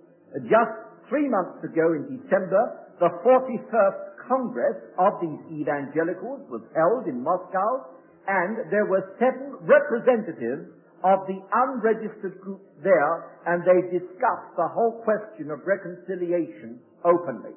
Just three months ago in December, the forty-first Congress of these evangelicals was held in Moscow, and there were seven representatives of the unregistered groups there, and they discussed the whole question of reconciliation openly.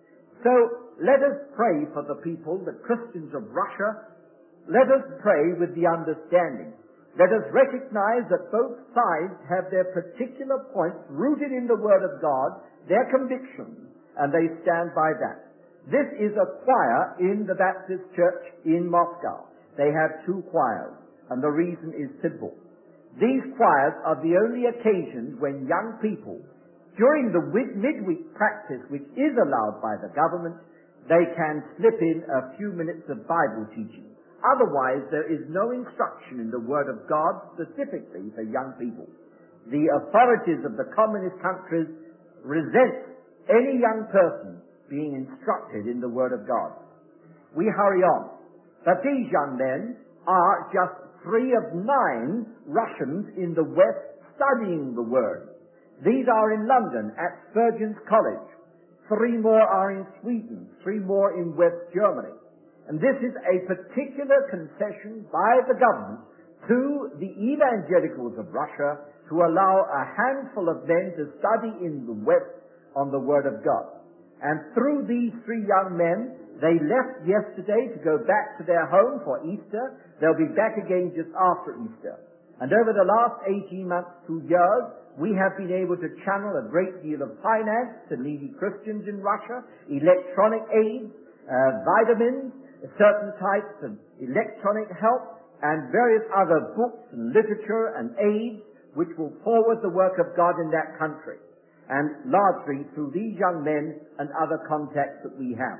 So let us pray for the people, the Christians of Russia. Let us pray with the understanding. Let us recognize that both sides have their particular points rooted in the Word of God, their convictions, and they stand by that. This is a choir in the Baptist Church in Moscow. They have two choirs, and the reason is simple. These choirs are the only occasions when young people, during the midweek practice which is allowed by the government, they can slip in a few minutes of Bible teaching. Otherwise, there is no instruction in the Word of God specifically for young people. The authorities of the communist countries resent any young person being instructed in the Word of God. We hurry on. But these young men are just three of nine Russians in the West studying the Word. These are in London at Spurgeon's College. Three more are in Sweden. Three more in West Germany. And this is a particular concession by the government to the evangelicals of Russia to allow a handful of men to study in the West on the Word of God. And through these three young men, they left yesterday to go back to their home for Easter. They'll be back again just after Easter. And over the last eighteen months, two years, we have been able to channel a great deal of finance to needy Christians in Russia, electronic aid, uh, vitamins, certain types of electronic help, and various other books and literature and aids which will forward the work of God in that country, and largely through these young men and other contacts that we have.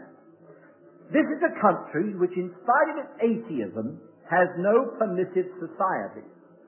This is a country which, in spite of its atheism, has no permissive society.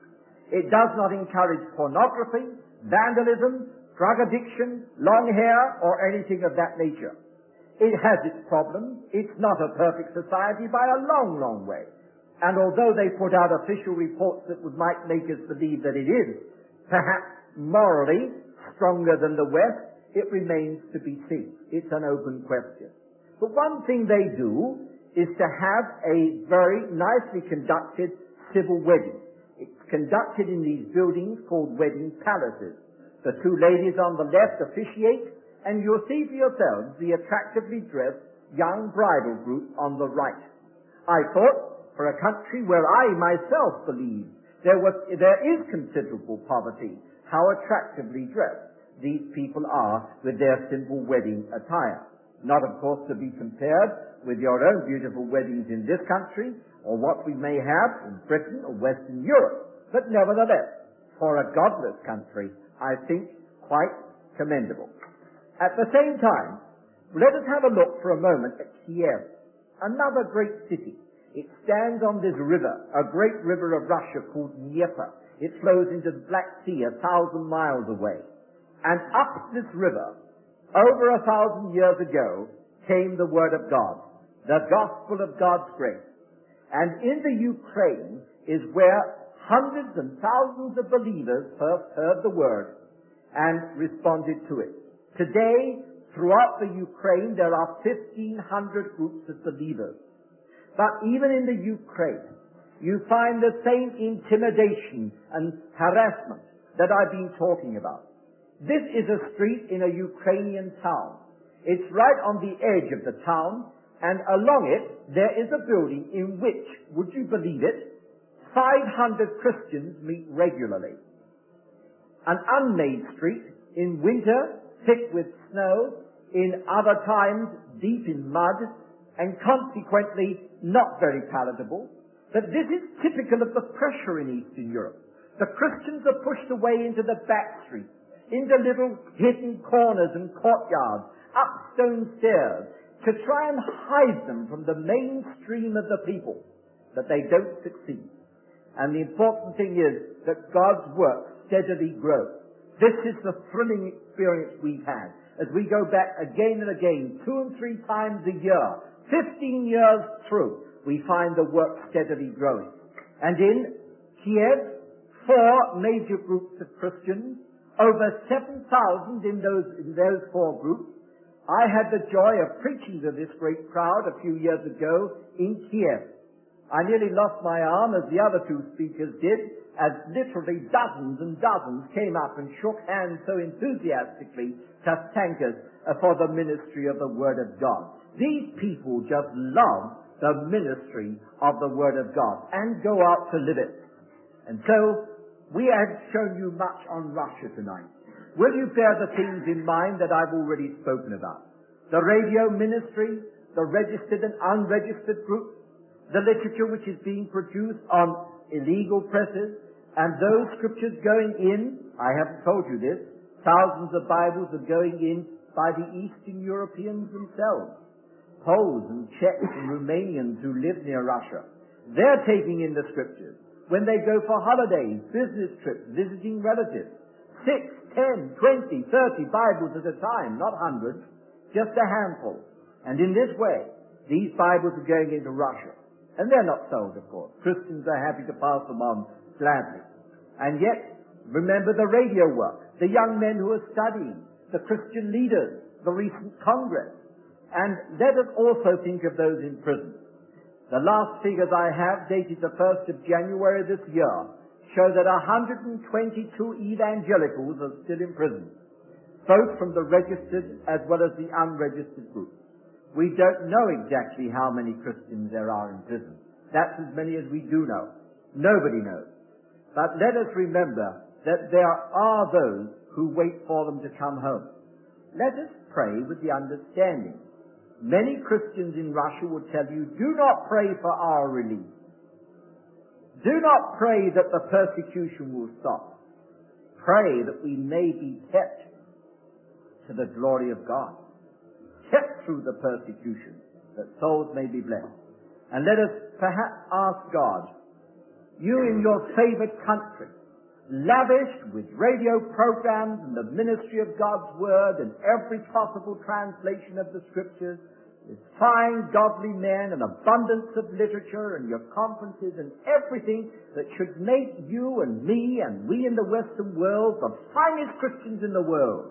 It does not encourage pornography, vandalism, drug addiction, long hair, or anything of that nature. It has its problems. It's not a perfect society by a long, long way. And although they put out official reports that would might make us believe that it is perhaps morally stronger than the West, it remains to be seen. It's an open question. But one thing they do is to have a very nicely conducted civil wedding. It's conducted in these buildings called wedding palaces. The two ladies on the left officiate, and you'll see for yourselves the attractively dressed young bridal group on the right. I thought, for a country where I myself believe there was, there is considerable poverty, how attractively dressed these people are with their simple wedding attire. Not, of course, to be compared with your own beautiful weddings in this country, or what we may have in Britain or Western Europe, but nevertheless, for a godless country, I think quite commendable. At the same time, let us have a look for a moment at Kiev, another great city. It stands on this river, a great river of Russia called Dnieper. It flows into the Black Sea a thousand miles away. And up this river, over a thousand years ago, came the Word of God, the gospel of God's grace. And in the Ukraine is where hundreds and thousands of believers first heard the Word and responded to it. Today, throughout the Ukraine, there are fifteen hundred groups of believers. But even in the Ukraine, you find the same intimidation and harassment that I've been talking about. This is a street in a Ukrainian town. It's right on the edge of the town, and along it there is a building in which, would you believe it, five hundred Christians meet regularly. An unmade street, in winter thick with snow, in other times deep in mud, and consequently not very palatable. But this is typical of the pressure in Eastern Europe. The Christians are pushed away into the back streets, into little hidden corners and courtyards, up stone stairs, to try and hide them from the mainstream of the people. But they don't succeed. And the important thing is that God's work steadily grows. This is the thrilling experience we've had as we go back again and again, two and three times a year, fifteen years through, we find the work steadily growing. And in Kiev, four major groups of Christians, over seven thousand in those, in those four groups. I had the joy of preaching to this great crowd a few years ago in Kiev. I nearly lost my arm, as the other two speakers did, as literally dozens and dozens came up and shook hands so enthusiastically to thank us for the ministry of the Word of God. These people just love the ministry of the Word of God and go out to live it. And so, we have shown you much on Russia tonight. Will you bear the things in mind that I've already spoken about? The radio ministry, the registered and unregistered groups, the literature which is being produced on illegal presses, and those scriptures going in, I haven't told you this, thousands of Bibles are going in by the Eastern Europeans themselves. Poles and Czechs and Romanians who live near Russia. They're taking in the scriptures when they go for holidays, business trips, visiting relatives. Six, ten, twenty, thirty Bibles at a time, not hundreds, just a handful. And in this way, these Bibles are going into Russia. And they're not sold, of course. Christians are happy to pass them on gladly. And yet, remember the radio work, the young men who are studying, the Christian leaders, the recent Congress. And let us also think of those in prison. The last figures I have, dated the first of January this year, show that one hundred twenty-two evangelicals are still in prison, both from the registered as well as the unregistered groups. We don't know exactly how many Christians there are in prison. That's as many as we do know. Nobody knows. But let us remember that there are those who wait for them to come home. Let us pray with the understanding. Many Christians in Russia will tell you, do not pray for our release. Do not pray that the persecution will stop. Pray that we may be kept to the glory of God. Kept through the persecution, that souls may be blessed. And let us perhaps ask God, you in your favored country, lavished with radio programs and the ministry of God's Word and every possible translation of the Scriptures, with fine godly men and abundance of literature and your conferences and everything that should make you and me and we in the Western world the finest Christians in the world.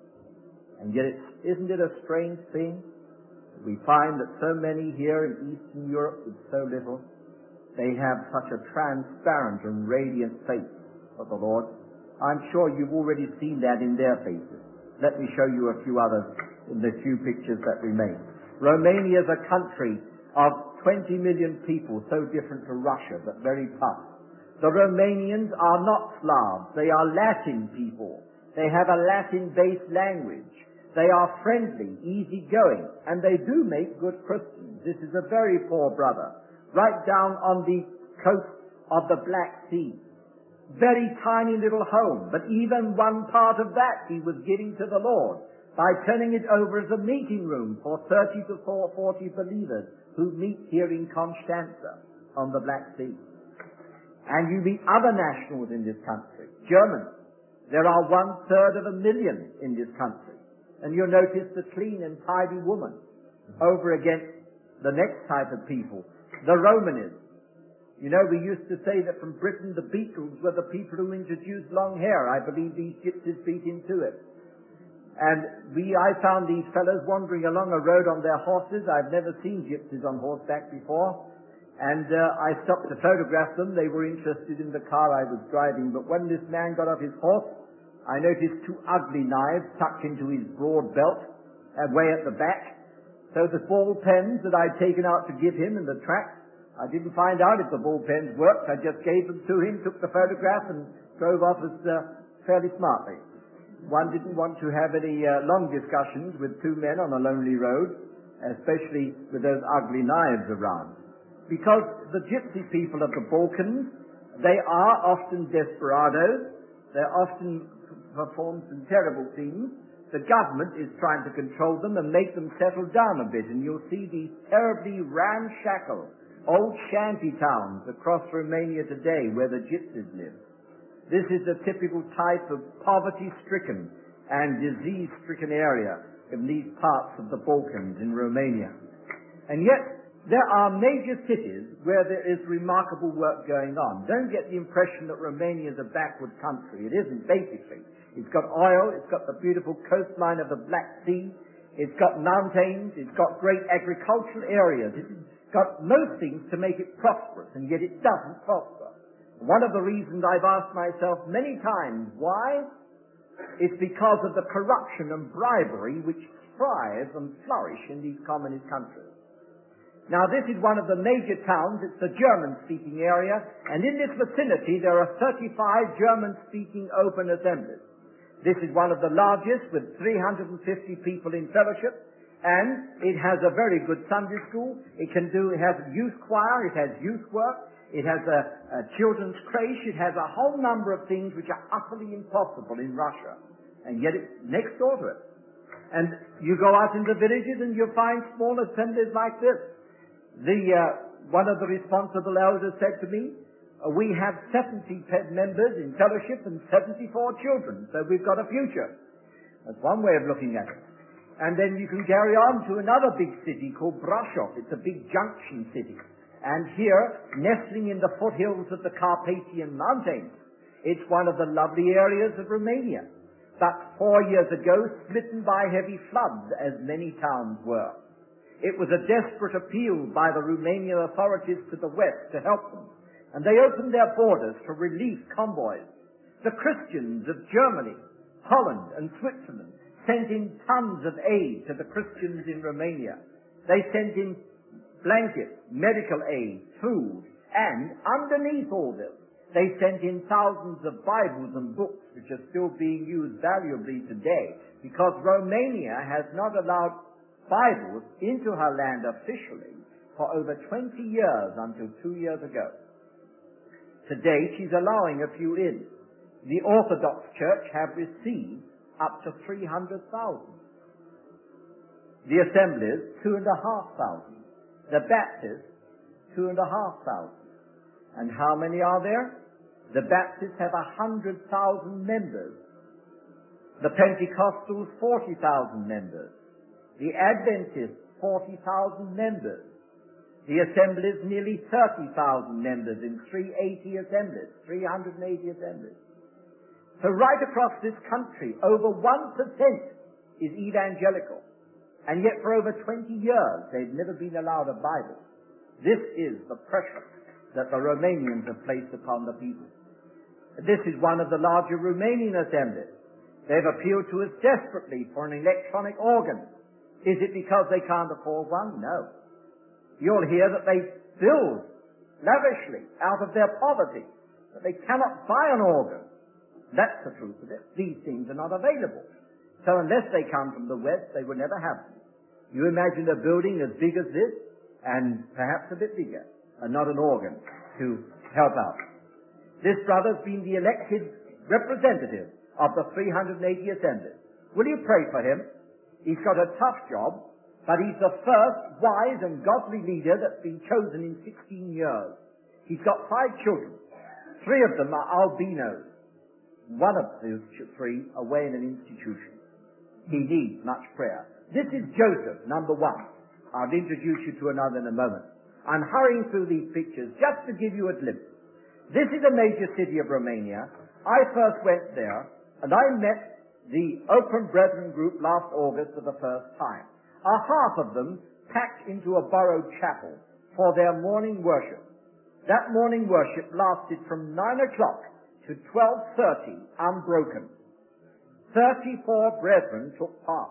And yet, it's, isn't it a strange thing that we find that so many here in Eastern Europe with so little, they have such a transparent and radiant faith of the Lord. I'm sure you've already seen that in their faces. Let me show you a few others in the few pictures that remain. Romania is a country of twenty million people, so different to Russia, but very tough. The Romanians are not Slavs. They are Latin people. They have a Latin-based language. They are friendly, easygoing, and they do make good Christians. This is a very poor brother, right down on the coast of the Black Sea. Very tiny little home, but even one part of that he was giving to the Lord by turning it over as a meeting room for thirty to forty believers who meet here in Constanza on the Black Sea. And you meet other nationals in this country, Germans. There are one third of a million in this country. And you'll notice the clean and tidy woman over against the next type of people, the Romanists. You know, we used to say that from Britain the Beatles were the people who introduced long hair. I believe these gypsies beat into it. And we, I found these fellows wandering along a road on their horses. I've never seen gypsies on horseback before. And uh, I stopped to photograph them. They were interested in the car I was driving. But when this man got off his horse, I noticed two ugly knives tucked into his broad belt, uh, way at the back. So the ball pens that I'd taken out to give him in the track, I didn't find out if the ball pens worked. I just gave them to him, took the photograph, and drove off as uh, fairly smartly. One didn't want to have any uh, long discussions with two men on a lonely road, especially with those ugly knives around. Because the gypsy people of the Balkans, they are often desperados. They often perform some terrible things. The government is trying to control them and make them settle down a bit, and you'll see these terribly ramshackle old shanty towns across Romania today where the gypsies live. This is a typical type of poverty-stricken and disease-stricken area in these parts of the Balkans in Romania. And yet, there are major cities where there is remarkable work going on. Don't get the impression that Romania is a backward country. It isn't, basically. It's got oil, it's got the beautiful coastline of the Black Sea, it's got mountains, it's got great agricultural areas, it's got most things to make it prosperous, and yet it doesn't prosper. One of the reasons I've asked myself many times why, it's because of the corruption and bribery which thrive and flourish in these communist countries. Now, this is one of the major towns. It's the German-speaking area, and in this vicinity there are thirty-five German-speaking open assemblies. This is one of the largest, with three hundred fifty people in fellowship, and it has a very good Sunday school. It can do, it has a youth choir, it has youth work, it has a, a children's creche, it has a whole number of things which are utterly impossible in Russia, and yet it's next door to it. And you go out in the villages and you'll find small assemblies like this. The, uh, one of the responsible elders said to me, uh, we have seventy members in fellowship and seventy-four children, so we've got a future. That's one way of looking at it. And then you can carry on to another big city called Brasov. It's a big junction city. And here, nestling in the foothills of the Carpathian Mountains, it's one of the lovely areas of Romania. But four years ago, smitten by heavy floods, as many towns were. It was a desperate appeal by the Romanian authorities to the west to help them. And they opened their borders for relief convoys. The Christians of Germany, Holland and Switzerland sent in tons of aid to the Christians in Romania. They sent in blankets, medical aid, food, and underneath all this, they sent in thousands of Bibles and books which are still being used valuably today, because Romania has not allowed Bibles into her land officially for over twenty years until two years ago. Today she's allowing a few in. The Orthodox Church have received up to three hundred thousand. The Assemblies, two and a half thousand. The Baptists, two and a half thousand. And how many are there? The Baptists have a hundred thousand members. The Pentecostals, forty thousand members. The Adventists, forty thousand members. The Assemblies, nearly thirty thousand members in three hundred eighty assemblies, three hundred eighty assemblies. So right across this country, over one percent is evangelical. And yet for over twenty years, they've never been allowed a Bible. This is the pressure that the Romanians have placed upon the people. This is one of the larger Romanian assemblies. They've appealed to us desperately for an electronic organ. Is it because they can't afford one? No. You'll hear that they build lavishly out of their poverty, that they cannot buy an organ. That's the truth of it. These things are not available. So unless they come from the West, they will never have them. You imagine a building as big as this, and perhaps a bit bigger, and not an organ to help out. This brother's been the elected representative of the three hundred eighty assemblies. Will you pray for him? He's got a tough job, but he's the first wise and godly leader that's been chosen in sixteen years. He's got five children. Three of them are albinos. One of those three away in an institution. He needs much prayer. This is Joseph, number one. I'll introduce you to another in a moment. I'm hurrying through these pictures just to give you a glimpse. This is a major city of Romania. I first went there, and I met the Open Brethren group last August for the first time. A half of them packed into a borrowed chapel for their morning worship. That morning worship lasted from nine o'clock to twelve thirty, unbroken. thirty-four brethren took part.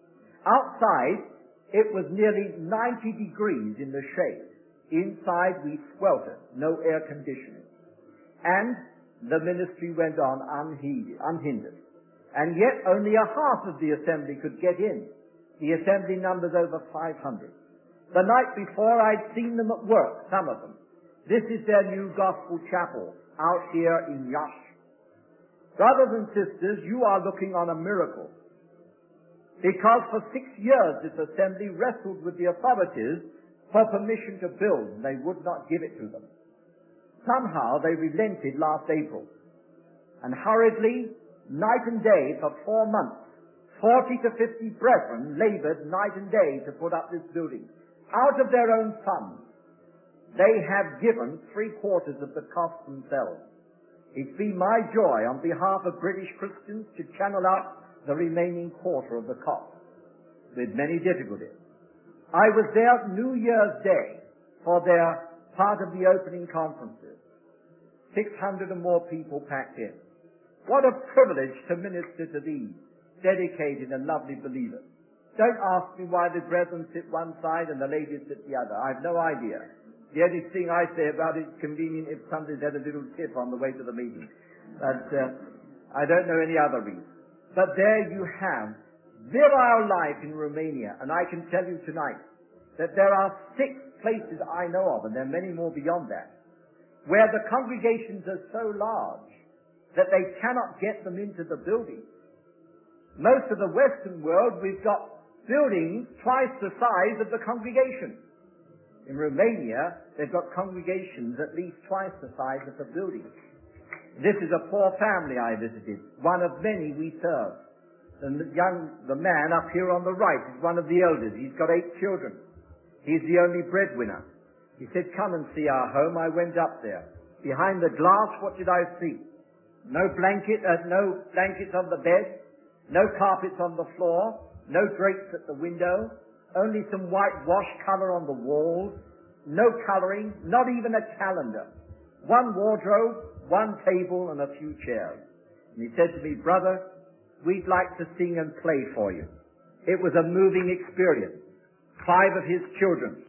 Outside, it was nearly ninety degrees in the shade. Inside, we sweltered, no air conditioning. And the ministry went on unheeded, unhindered. And yet only a half of the assembly could get in. The assembly numbers over five hundred. The night before, I'd seen them at work, some of them. This is their new gospel chapel out here in Yash. Brothers and sisters, you are looking on a miracle. Because for six years this assembly wrestled with the authorities for permission to build, and they would not give it to them. Somehow they relented last April. And hurriedly, night and day for four months, forty to fifty brethren labored night and day to put up this building. Out of their own funds, they have given three quarters of the cost themselves. It's been my joy on behalf of British Christians to channel out the remaining quarter of the cost, with many difficulties. I was there New Year's Day for their part of the opening conferences. Six hundred or more people packed in. What a privilege to minister to these dedicated and lovely believers. Don't ask me why the brethren sit one side and the ladies sit the other. I've no idea. The only thing I say about it is convenient if somebody's had a little tip on the way to the meeting. But uh, I don't know any other reason. But there you have virile life in Romania, and I can tell you tonight that there are six places I know of, and there are many more beyond that, where the congregations are so large that they cannot get them into the building. Most of the Western world, we've got buildings twice the size of the congregation. In Romania, they've got congregations at least twice the size of the building. This is a poor family I visited, one of many we serve. And the young, the man up here on the right is one of the elders. He's got eight children. He's the only breadwinner. He said, come and see our home. I went up there. Behind the glass, what did I see? No blanket, uh, no blankets on the bed, no carpets on the floor, no drapes at the window, only some whitewash colour on the walls, no colouring, not even a calendar, one wardrobe, one table, and a few chairs. And he said to me, brother, we'd like to sing and play for you. It was a moving experience. Five of his children